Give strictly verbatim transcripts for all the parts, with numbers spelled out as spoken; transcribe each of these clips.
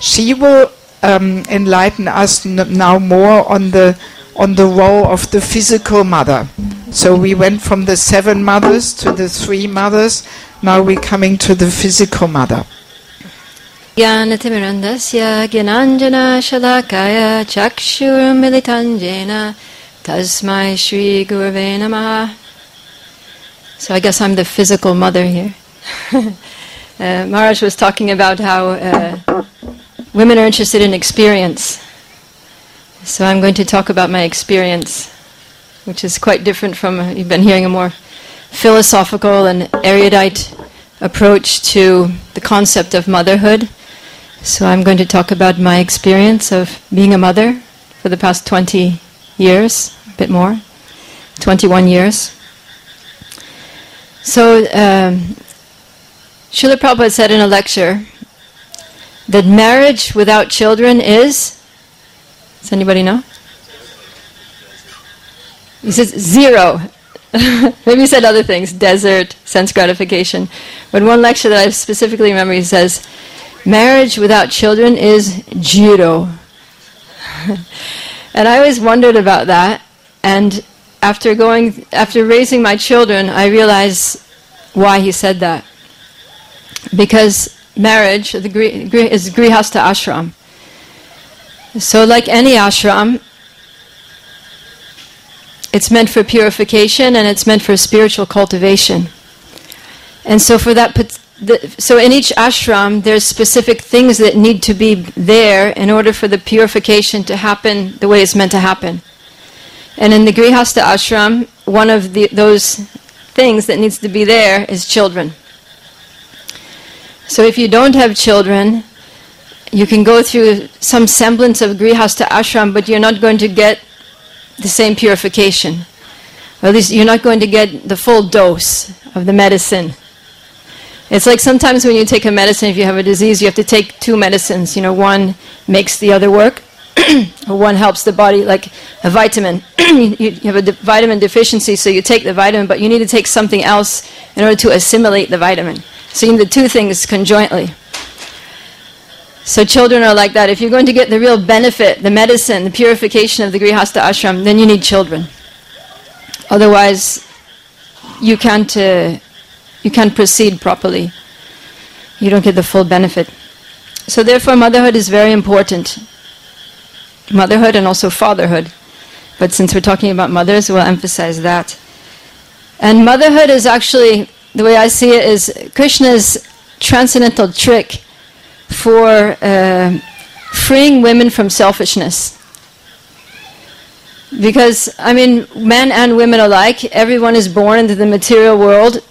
she will um, enlighten us n- now more on the on the role of the physical mother. So we went from the seven mothers to the three mothers. Now we're coming to the physical mother. Jnanatimurandasya Gyananjana Shalakaya Chakshur Militanjena Tasmai Shri Gurave Namaha. So I guess I'm the physical mother here. uh, Maharaj was talking about how uh, women are interested in experience. So I'm going to talk about my experience, which is quite different from, uh, you've been hearing a more philosophical and erudite approach to the concept of motherhood. So I'm going to talk about my experience of being a mother for the past twenty years, a bit more, twenty-one years. So um, Srila Prabhupada said in a lecture that marriage without children is, does anybody know? He says zero. Maybe he said other things, desert, sense gratification. But one lecture that I specifically remember, he says, marriage without children is judo. And I always wondered about that. And after going, after raising my children, I realized why he said that. Because marriage the gri- gri- is grihastha ashram. So like any ashram, it's meant for purification and it's meant for spiritual cultivation. And so for that, the, so in each ashram, there's specific things that need to be there in order for the purification to happen the way it's meant to happen. And in the grihastha ashram, one of the, those things that needs to be there is children. So if you don't have children, you can go through some semblance of grihastha ashram, but you're not going to get the same purification. Or at least you're not going to get the full dose of the medicine. It's like sometimes when you take a medicine, if you have a disease, you have to take two medicines. You know, one makes the other work, or one helps the body, like a vitamin. you, you have a de- vitamin deficiency, so you take the vitamin, but you need to take something else in order to assimilate the vitamin. So you need the two things conjointly. So children are like that. If you're going to get the real benefit, the medicine, the purification of the grihastha ashram, then you need children. Otherwise, you can't uh, you can't proceed properly. You don't get the full benefit. So therefore, motherhood is very important. Motherhood and also fatherhood. But since we're talking about mothers, we'll emphasize that. And motherhood is actually, the way I see it, is Krishna's transcendental trick for uh, freeing women from selfishness. Because, I mean, men and women alike, everyone is born into the material world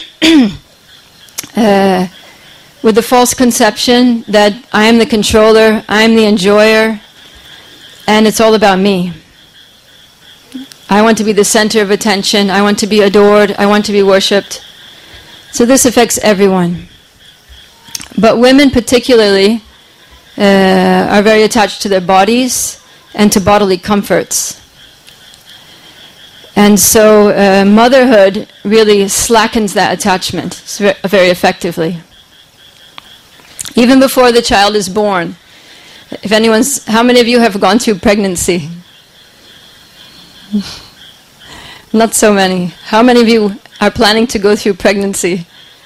uh, with the false conception that I am the controller, I am the enjoyer, and it's all about me. I want to be the center of attention, I want to be adored, I want to be worshipped. So this affects everyone. But women particularly uh, are very attached to their bodies and to bodily comforts. And so uh, motherhood really slackens that attachment very effectively. Even before the child is born. If anyone's, how many of you have gone through pregnancy? Not so many. How many of you are planning to go through pregnancy?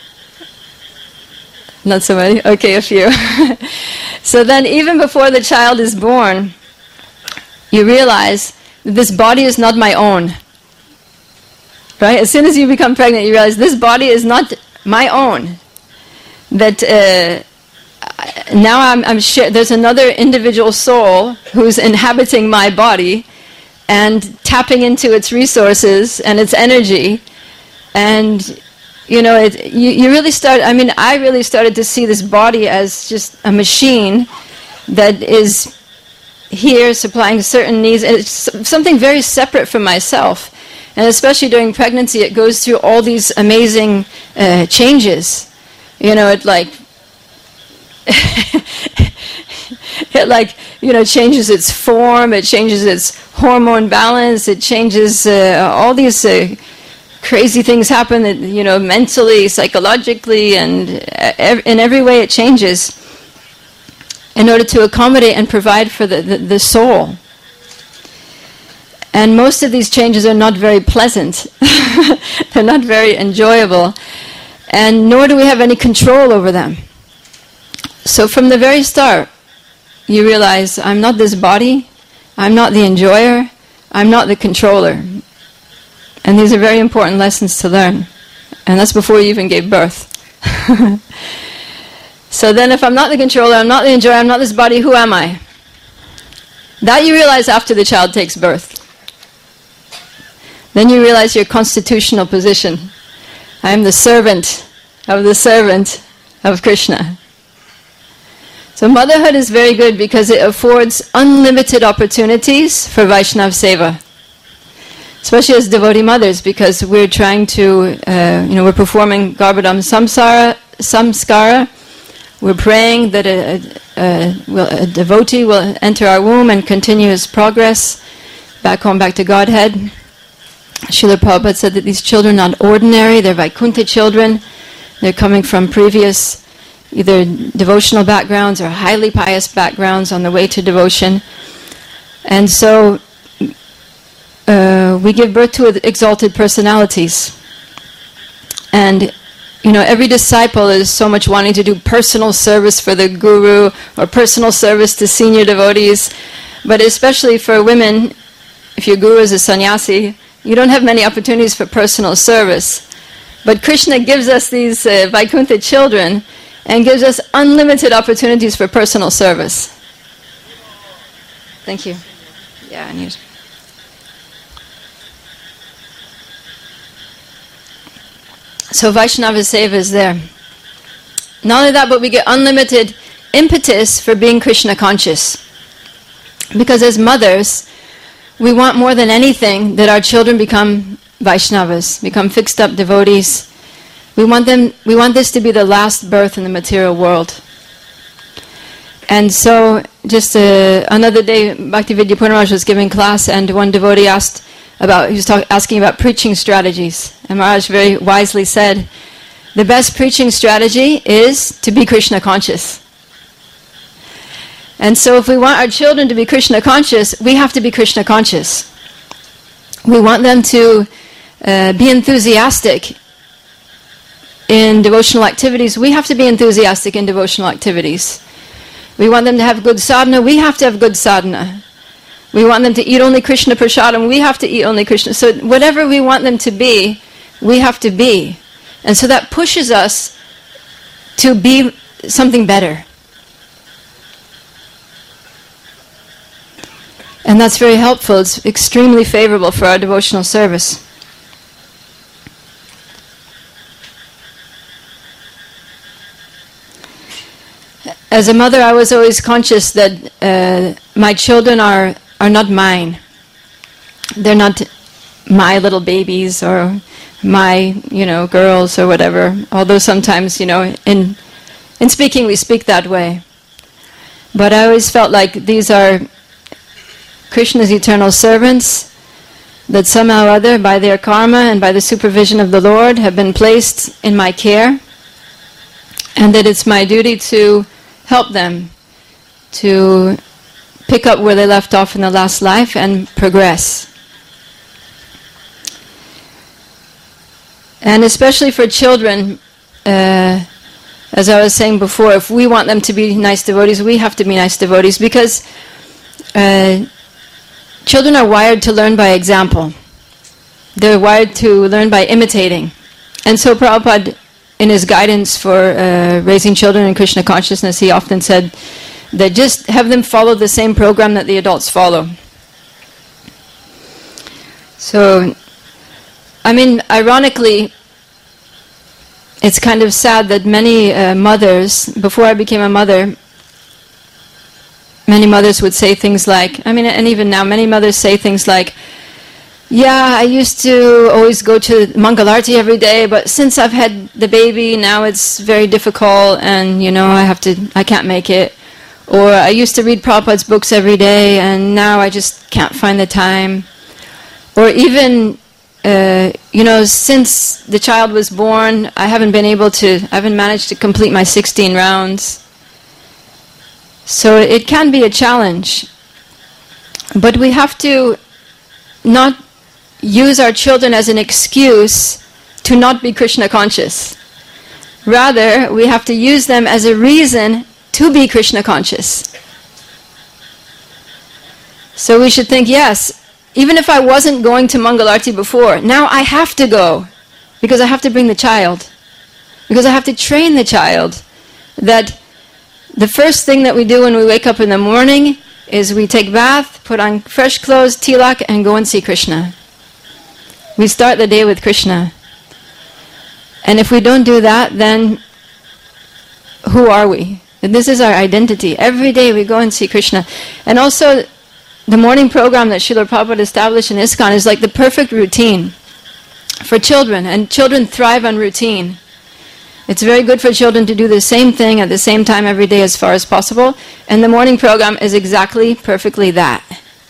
Not so many? Okay, a few. So then even before the child is born, you realize that this body is not my own. Right? As soon as you become pregnant, you realize this body is not my own. That uh, now I'm, I'm sure there's another individual soul who's inhabiting my body and tapping into its resources and its energy. And, you know, it, you, you really start, I mean, I really started to see this body as just a machine that is here supplying certain needs. It's something very separate from myself. And especially during pregnancy, it goes through all these amazing uh, changes. You know, it like, it like, you know, changes its form, it changes its hormone balance, it changes uh, all these uh, crazy things happen, that, you know, mentally, psychologically, and ev- in every way it changes. in order to accommodate and provide for the, the, the soul. And most of these changes are not very pleasant. They're not very enjoyable. And nor do we have any control over them. So from the very start, you realize, I'm not this body, I'm not the enjoyer, I'm not the controller. And these are very important lessons to learn. And that's before you even gave birth. So then if I'm not the controller, I'm not the enjoyer, I'm not this body, who am I? That you realize after the child takes birth. Then you realize your constitutional position. I am the servant of the servant of Krishna. So motherhood is very good because it affords unlimited opportunities for Vaishnava Seva. Especially as devotee mothers, because we're trying to, uh, you know, we're performing Garbhodam Samsara, Samskara. We're praying that a, a, a, a devotee will enter our womb and continue his progress back home, back to Godhead. Srila Prabhupada said that these children are not ordinary, they're Vaikuntha children. They're coming from previous either devotional backgrounds or highly pious backgrounds on the way to devotion. And so uh, we give birth to exalted personalities. And you know, every disciple is so much wanting to do personal service for the guru or personal service to senior devotees. But especially for women, if your guru is a sannyasi, you don't have many opportunities for personal service. But Krishna gives us these uh, Vaikuntha children and gives us unlimited opportunities for personal service. Thank you. Yeah, I need. So Vaishnava Seva is there. Not only that, but we get unlimited impetus for being Krishna conscious. Because as mothers, we want more than anything that our children become Vaishnavas, become fixed up devotees. We want them. We want this to be the last birth in the material world. And so, just uh, another day, Bhaktivedanta Purnaraj was giving class, and one devotee asked about. He was talk, asking about preaching strategies, and Maharaj very wisely said, "The best preaching strategy is to be Krishna conscious." And so if we want our children to be Krishna conscious, we have to be Krishna conscious. We want them to uh, be enthusiastic in devotional activities. We have to be enthusiastic in devotional activities. We want them to have good sadhana. We have to have good sadhana. We want them to eat only Krishna prasadam. We have to eat only Krishna. So whatever we want them to be, we have to be. And so that pushes us to be something better. And that's very helpful. It's extremely favorable for our devotional service. As a mother, I was always conscious that uh, my children are, are not mine. They're not my little babies or my, you know, girls or whatever. Although sometimes, you know, in in speaking we speak that way. But I always felt like these are Krishna's eternal servants that somehow or other, by their karma and by the supervision of the Lord, have been placed in my care, and that it's my duty to help them to pick up where they left off in the last life and progress. And especially for children, uh, as I was saying before, if we want them to be nice devotees, we have to be nice devotees, because uh, children are wired to learn by example. They're wired to learn by imitating. And so Prabhupada, in his guidance for uh, raising children in Krishna consciousness, he often said that just have them follow the same program that the adults follow. So, I mean, ironically, it's kind of sad that many uh, mothers, before I became a mother, many mothers would say things like, I mean, and even now, many mothers say things like, yeah, I used to always go to Mangalarti every day, but since I've had the baby, now it's very difficult, and, you know, I have to, I can't make it. Or I used to read Prabhupada's books every day, and now I just can't find the time. Or even, uh, you know, since the child was born, I haven't been able to, I haven't managed to complete my sixteen rounds. So it can be a challenge. But we have to not use our children as an excuse to not be Krishna conscious. Rather, we have to use them as a reason to be Krishna conscious. So we should think, yes, even if I wasn't going to Mangalarti before, now I have to go because I have to bring the child. Because I have to train the child that the first thing that we do when we wake up in the morning is we take bath, put on fresh clothes, tilak, and go and see Krishna. We start the day with Krishna. And if we don't do that, then who are we? And this is our identity. Every day we go and see Krishna. And also, the morning program that Srila Prabhupada established in ISKCON is like the perfect routine for children. And children thrive on routine. It's very good for children to do the same thing at the same time every day as far as possible. And the morning program is exactly, perfectly that.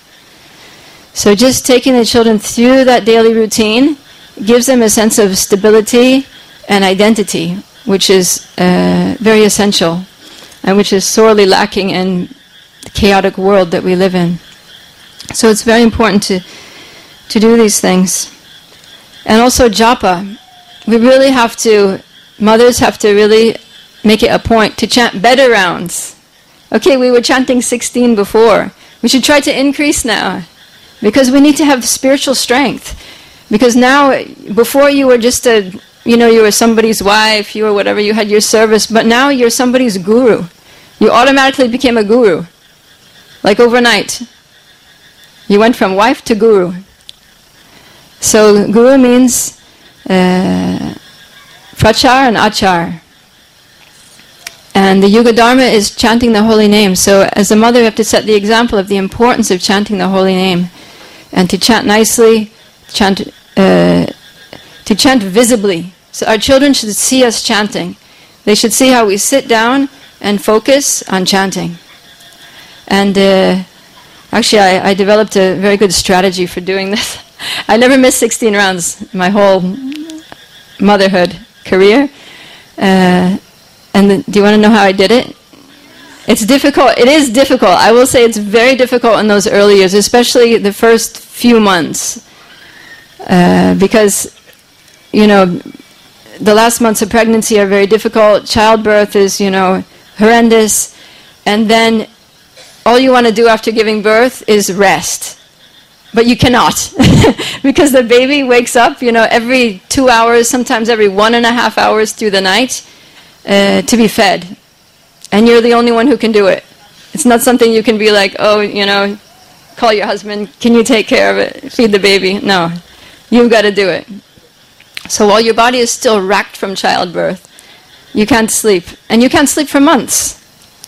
So just taking the children through that daily routine gives them a sense of stability and identity, which is uh, very essential and which is sorely lacking in the chaotic world that we live in. So it's very important to, to do these things. And also japa. We really have to... Mothers have to really make it a point to chant better rounds. Okay, we were chanting sixteen before. We should try to increase now. Because we need to have spiritual strength. Because now, before you were just a, you know, you were somebody's wife, you were whatever, you had your service, but now you're somebody's guru. You automatically became a guru. Like overnight. You went from wife to guru. So guru means... Uh, Prachar and Achar. And the Yuga Dharma is chanting the holy name. So as a mother, you have to set the example of the importance of chanting the holy name. And to chant nicely, chant, uh, to chant visibly. So our children should see us chanting. They should see how we sit down and focus on chanting. And uh, actually, I, I developed a very good strategy for doing this. I never missed sixteen rounds my whole motherhood career. Uh, and the, do you want to know how I did it? It's difficult. It is difficult. I will say it's very difficult in those early years, especially the first few months. Uh, because, you know, the last months of pregnancy are very difficult. Childbirth is, you know, horrendous. And then all you want to do after giving birth is rest. But you cannot, because the baby wakes up, you know, every two hours, sometimes every one and a half hours through the night uh, to be fed. And you're the only one who can do it. It's not something you can be like, oh, you know, call your husband, can you take care of it, feed the baby? No, you've got to do it. So while your body is still racked from childbirth, you can't sleep. And you can't sleep for months.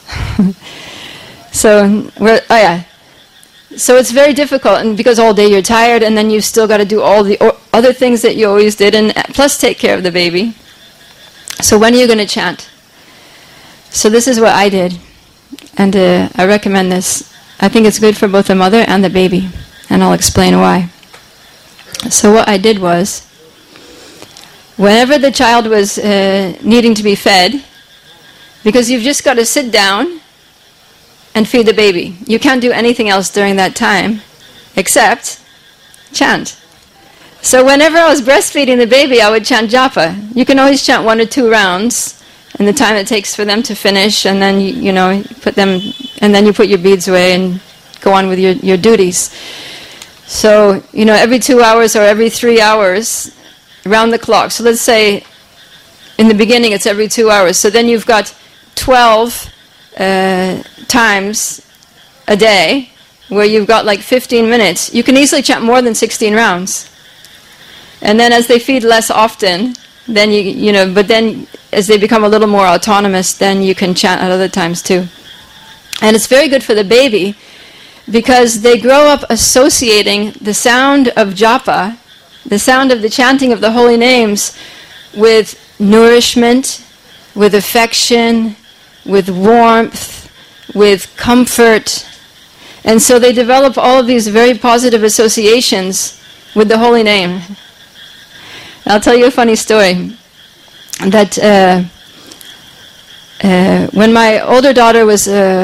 So, we're, oh yeah. So it's very difficult, and because all day you're tired, and then you've still got to do all the o- other things that you always did, and plus take care of the baby. So when are you going to chant? So this is what I did, and uh, I recommend this. I think it's good for both the mother and the baby, and I'll explain why. So what I did was, whenever the child was uh, needing to be fed, because you've just got to sit down and feed the baby. You can't do anything else during that time except chant. So whenever I was breastfeeding the baby, I would chant japa. You can always chant one or two rounds and the time it takes for them to finish, and then you, you know, put them, and then you put your beads away and go on with your, your duties. So, you know, every two hours or every three hours around the clock. So let's say in the beginning it's every two hours. So then you've got twelve Uh, times a day where you've got like fifteen minutes. You can easily chant more than sixteen rounds. And then as they feed less often, then you you know, but then as they become a little more autonomous, then you can chant at other times too. And it's very good for the baby because they grow up associating the sound of japa, the sound of the chanting of the holy names, with nourishment, with affection, with warmth, with comfort. And so they develop all of these very positive associations with the holy name. I'll tell you a funny story. That uh, uh, when my older daughter was uh,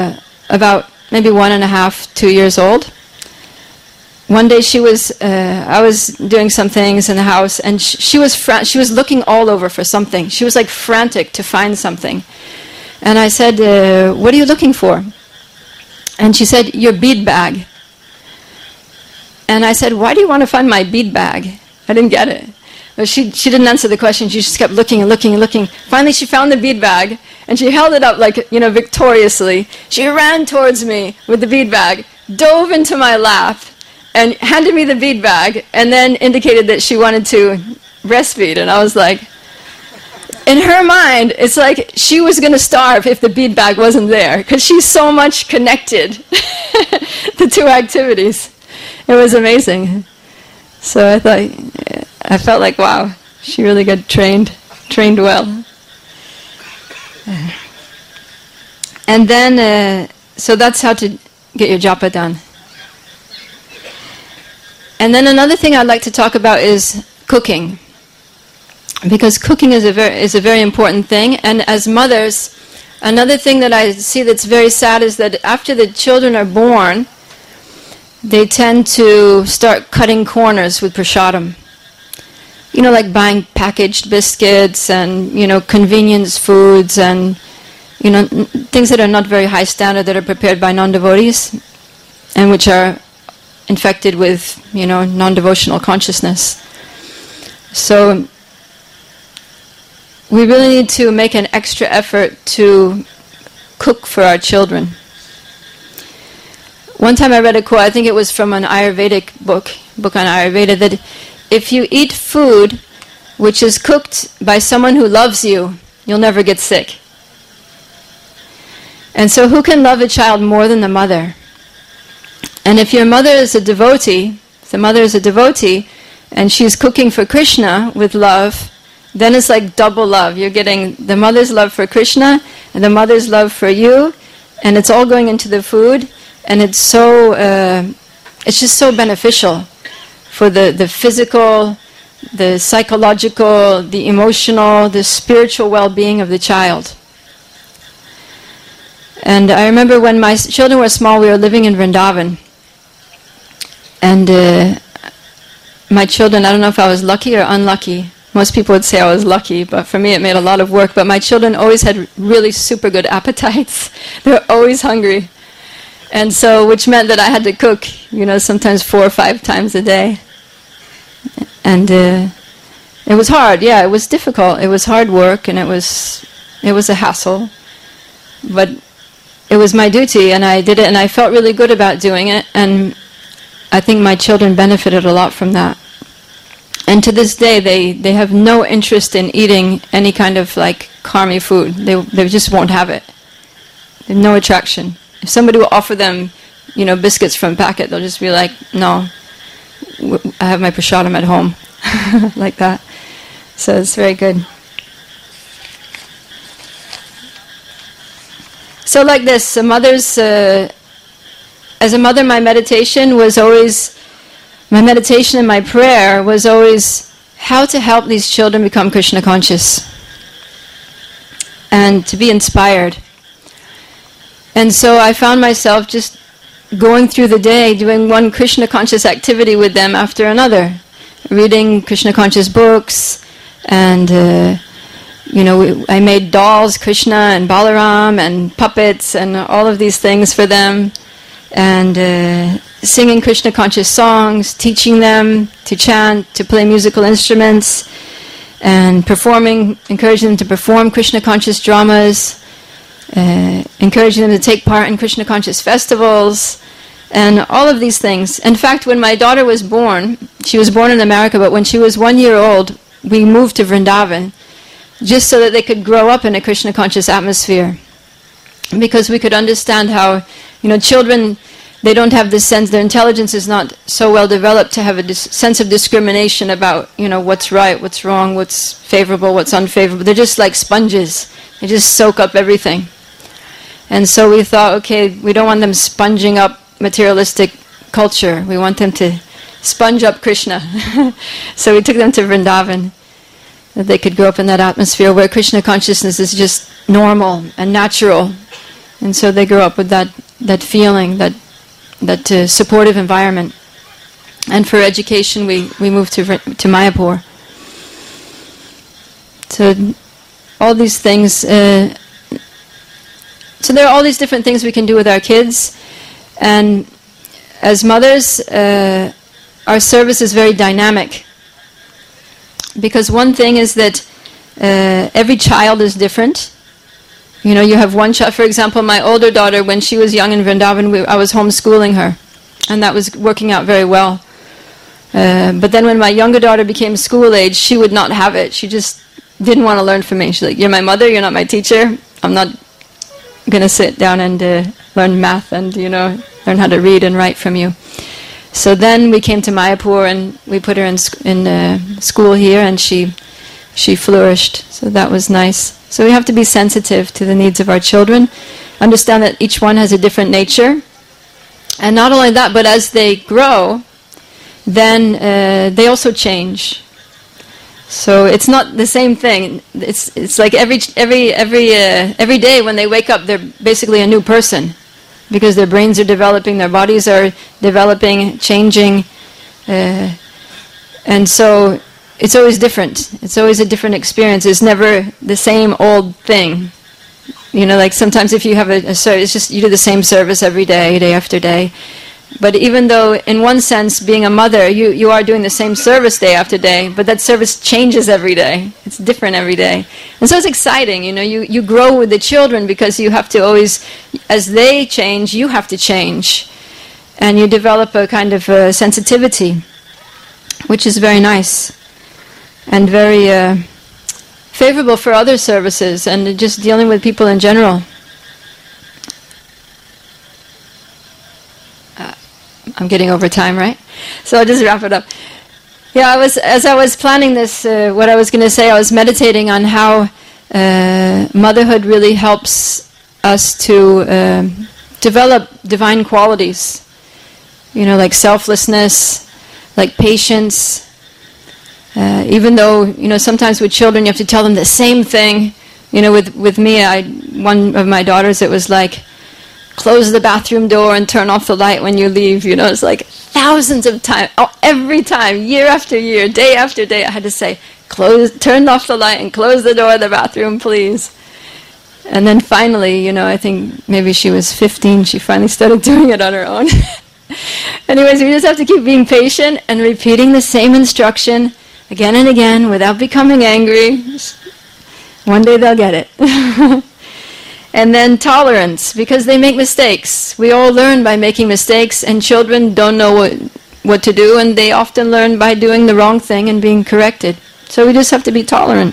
about maybe one and a half, two years old. One day she was, uh, I was doing some things in the house, and sh- she was fra- she was looking all over for something. She was like frantic to find something. And I said, uh, what are you looking for? And she said, your bead bag. And I said, why do you want to find my bead bag? I didn't get it. But she, she didn't answer the question. She just kept looking and looking and looking. Finally, she found the bead bag, and she held it up like, you know, victoriously. She ran towards me with the bead bag, dove into my lap, and handed me the bead bag, and then indicated that she wanted to breastfeed. And I was like, in her mind, it's like she was going to starve if the bead bag wasn't there, because she's so much connected, the two activities. It was amazing. So I thought, I felt like, wow, she really got trained, trained well. And then, uh, so that's how to get your japa done. And then another thing I'd like to talk about is cooking, because cooking is a very is a very important thing. And as mothers, another thing that I see that's very sad is that after the children are born, they tend to start cutting corners with prasadam. You know, like buying packaged biscuits and, you know, convenience foods and, you know, n- things that are not very high standard, that are prepared by non-devotees and which are infected with, you know, non-devotional consciousness. So we really need to make an extra effort to cook for our children. One time I read a quote, I think it was from an Ayurvedic book, book on Ayurveda, that if you eat food which is cooked by someone who loves you, you'll never get sick. And so who can love a child more than the mother? And if your mother is a devotee, if the mother is a devotee, and she's cooking for Krishna with love, then it's like double love. You're getting the mother's love for Krishna, and the mother's love for you, and it's all going into the food, and it's so, uh, it's just so beneficial for the, the physical, the psychological, the emotional, the spiritual well-being of the child. And I remember when my children were small, we were living in Vrindavan. And uh, my children, I don't know if I was lucky or unlucky. Most people would say I was lucky, but for me it made a lot of work. But my children always had really super good appetites. They were always hungry. And so, which meant that I had to cook, you know, sometimes four or five times a day. And uh, it was hard, yeah, it was difficult. It was hard work, and it was, it was a hassle. But it was my duty, and I did it, and I felt really good about doing it. And I think my children benefited a lot from that. And to this day, they, they have no interest in eating any kind of like karmi food. They they just won't have it. They have no attraction. If somebody will offer them, you know, biscuits from packet, they'll just be like, no, w- I have my prasadam at home, like that. So it's very good. So like this, a mother's, uh, as a mother, my meditation was always, my meditation and my prayer was always how to help these children become Krishna conscious and to be inspired. And so I found myself just going through the day, doing one Krishna conscious activity with them after another, reading Krishna conscious books, and uh, you know, we, I made dolls, Krishna and Balaram, and puppets, and all of these things for them, and uh, singing Krishna conscious songs, teaching them to chant, to play musical instruments, and performing, encouraging them to perform Krishna conscious dramas, uh, encouraging them to take part in Krishna conscious festivals, and all of these things. In fact, when my daughter was born, she was born in America, but when she was one year old, we moved to Vrindavan, just so that they could grow up in a Krishna conscious atmosphere. Because we could understand how, you know, children, they don't have this sense, their intelligence is not so well developed to have a dis- sense of discrimination about, you know, what's right, what's wrong, what's favorable, what's unfavorable. They're just like sponges. They just soak up everything. And so we thought, okay, we don't want them sponging up materialistic culture. We want them to sponge up Krishna. So we took them to Vrindavan, that they could grow up in that atmosphere where Krishna consciousness is just normal and natural, And so they grow up with that, that feeling, that, that uh, supportive environment. And for education, we, we moved to, to Mayapur. So all these things, uh, so there are all these different things we can do with our kids. And as mothers, uh, our service is very dynamic. Because one thing is that uh, every child is different. You know, you have one child, for example, my older daughter, when she was young in Vrindavan, we, I was homeschooling her. And that was working out very well. Uh, but then when my younger daughter became school age, she would not have it. She just didn't want to learn from me. She's like, you're my mother, you're not my teacher. I'm not going to sit down and uh, learn math and, you know, learn how to read and write from you. So then we came to Mayapur and we put her in sc- in uh, school here, and she she flourished. So that was nice. So we have to be sensitive to the needs of our children, understand that each one has a different nature. And not only that, but as they grow, then uh, they also change. So it's not the same thing. It's it's like every every every uh, every day when they wake up, they're basically a new person, because their brains are developing, their bodies are developing, changing, uh, and so it's always different. It's always a different experience. It's never the same old thing. You know, like sometimes if you have a, a service, it's just you do the same service every day, day after day. But even though, in one sense, being a mother, you, you are doing the same service day after day, but that service changes every day. It's different every day. And so it's exciting, you know, you, you grow with the children because you have to always, as they change, you have to change. And you develop a kind of uh, sensitivity, which is very nice and very uh, favorable for other services and just dealing with people in general. I'm getting over time, right? So I'll just wrap it up. Yeah, I was as I was planning this, uh, what I was going to say, I was meditating on how uh, motherhood really helps us to uh, develop divine qualities. You know, like selflessness, like patience. Uh, even though, you know, sometimes with children you have to tell them the same thing. You know, with, with me, I one of my daughters, it was like, close the bathroom door and turn off the light when you leave. You know, it's like thousands of times, oh, every time, year after year, day after day, I had to say, close, turn off the light and close the door of the bathroom, please. And then finally, you know, I think maybe she was fifteen, she finally started doing it on her own. Anyways, we just have to keep being patient and repeating the same instruction again and again without becoming angry. One day they'll get it. And then tolerance, because they make mistakes. We all learn by making mistakes, and children don't know what, what to do, and they often learn by doing the wrong thing and being corrected. So we just have to be tolerant.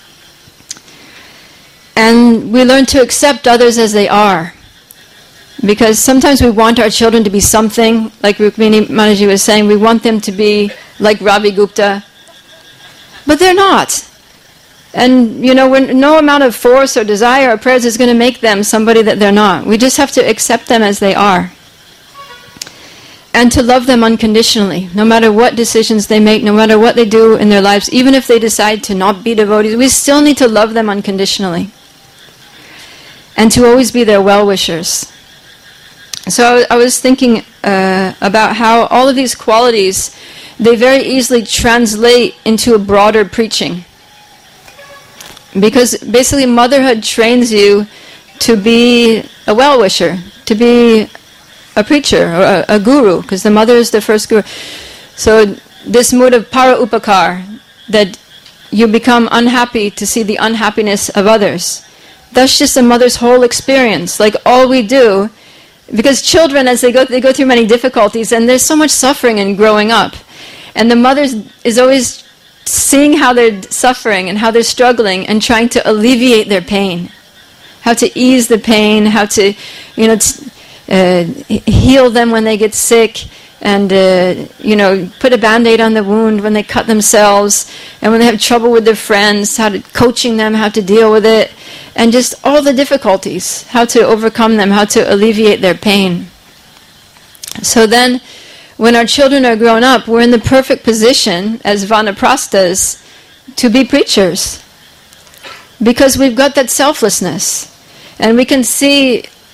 And we learn to accept others as they are. Because sometimes we want our children to be something, like Rukmini Mataji was saying, we want them to be like Ravi Gupta. But they're not. And, you know, when no amount of force or desire or prayers is going to make them somebody that they're not. We just have to accept them as they are. And to love them unconditionally, no matter what decisions they make, no matter what they do in their lives, even if they decide to not be devotees, we still need to love them unconditionally. And to always be their well-wishers. So I was thinking uh, about how all of these qualities, they very easily translate into a broader preaching. Because basically motherhood trains you to be a well-wisher, to be a preacher or a, a guru, because the mother is the first guru. So this mood of para upakar, that you become unhappy to see the unhappiness of others, that's just a mother's whole experience. Like all we do, because children, as they go, they go through many difficulties, and there's so much suffering in growing up. And the mother is always seeing how they're suffering and how they're struggling and trying to alleviate their pain. How to ease the pain, how to, you know, t- uh, heal them when they get sick, and, uh, you know, put a Band-Aid on the wound when they cut themselves, and when they have trouble with their friends, how to, coaching them how to deal with it, and just all the difficulties, how to overcome them, how to alleviate their pain. So then, when our children are grown up, we're in the perfect position as vanaprasthas to be preachers. Because we've got that selflessness. And we can see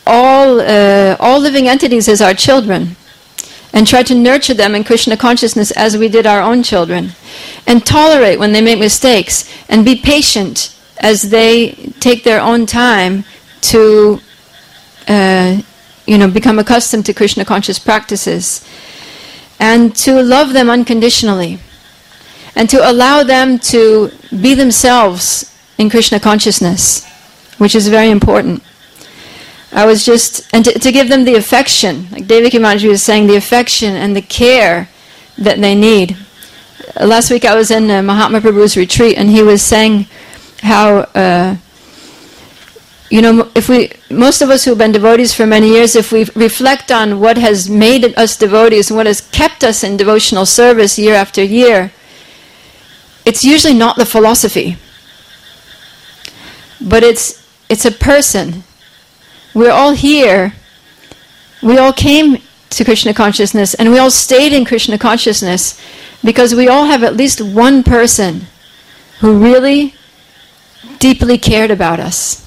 all, uh, all living entities as our children, and try to nurture them in Krishna consciousness as we did our own children, and tolerate when they make mistakes, and be patient as they take their own time to uh, you know, become accustomed to Krishna conscious practices, and to love them unconditionally, and to allow them to be themselves in Krishna consciousness, which is very important. I was just, and to, to give them the affection, like Devaki Mataji was saying, the affection and the care that they need. Uh, last week I was in uh, Mahatma Prabhu's retreat, and he was saying how, uh, you know, if we, most of us who have been devotees for many years, if we reflect on what has made us devotees and what has kept us in devotional service year after year, it's usually not the philosophy, but it's it's a person. We're all here, we all came to Krishna consciousness, and we all stayed in Krishna consciousness because we all have at least one person who really deeply cared about us.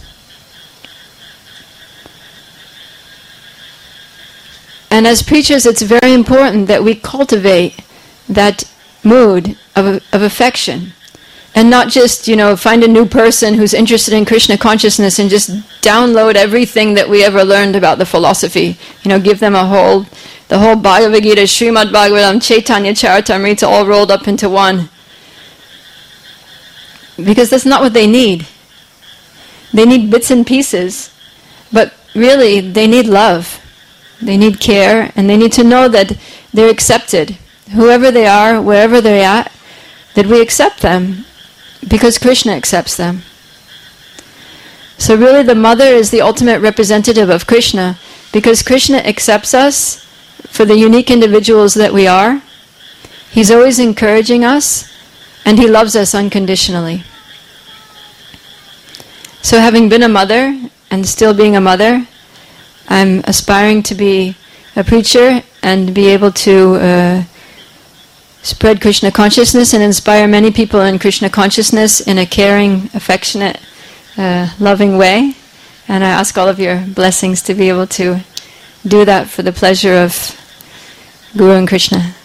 And as preachers, it's very important that we cultivate that mood of, of affection, and not just, you know, find a new person who's interested in Krishna consciousness and just download everything that we ever learned about the philosophy. You know, give them a whole, the whole Bhagavad Gita, Srimad Bhagavatam, Chaitanya Charitamrita all rolled up into one. Because that's not what they need. They need bits and pieces, but really they need love. They need care, and they need to know that they're accepted. Whoever they are, wherever they're at, that we accept them because Krishna accepts them. So really the mother is the ultimate representative of Krishna, because Krishna accepts us for the unique individuals that we are. He's always encouraging us, and he loves us unconditionally. So having been a mother, and still being a mother, I'm aspiring to be a preacher and be able to uh, spread Krishna consciousness and inspire many people in Krishna consciousness in a caring, affectionate, uh, loving way. And I ask all of your blessings to be able to do that for the pleasure of Guru and Krishna.